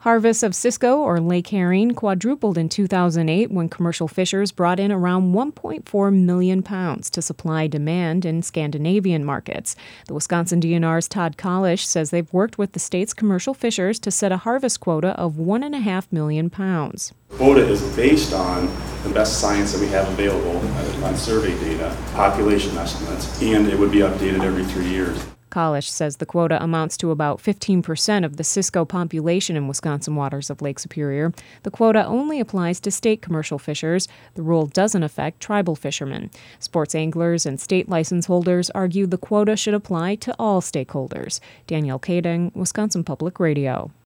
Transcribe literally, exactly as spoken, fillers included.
Harvests of Cisco or lake herring quadrupled in two thousand eight when commercial fishers brought in around one point four million pounds to supply demand in Scandinavian markets. The Wisconsin D N R's Todd Kalish says they've worked with the state's commercial fishers to set a harvest quota of one point five million pounds. Quota is based on the best science that we have available on survey data, population estimates, and it would be updated every three years. Kalish says the quota amounts to about fifteen percent of the Cisco population in Wisconsin waters of Lake Superior. The quota only applies to state commercial fishers. The rule doesn't affect tribal fishermen. Sports anglers and state license holders argue the quota should apply to all stakeholders. Danielle Kading, Wisconsin Public Radio.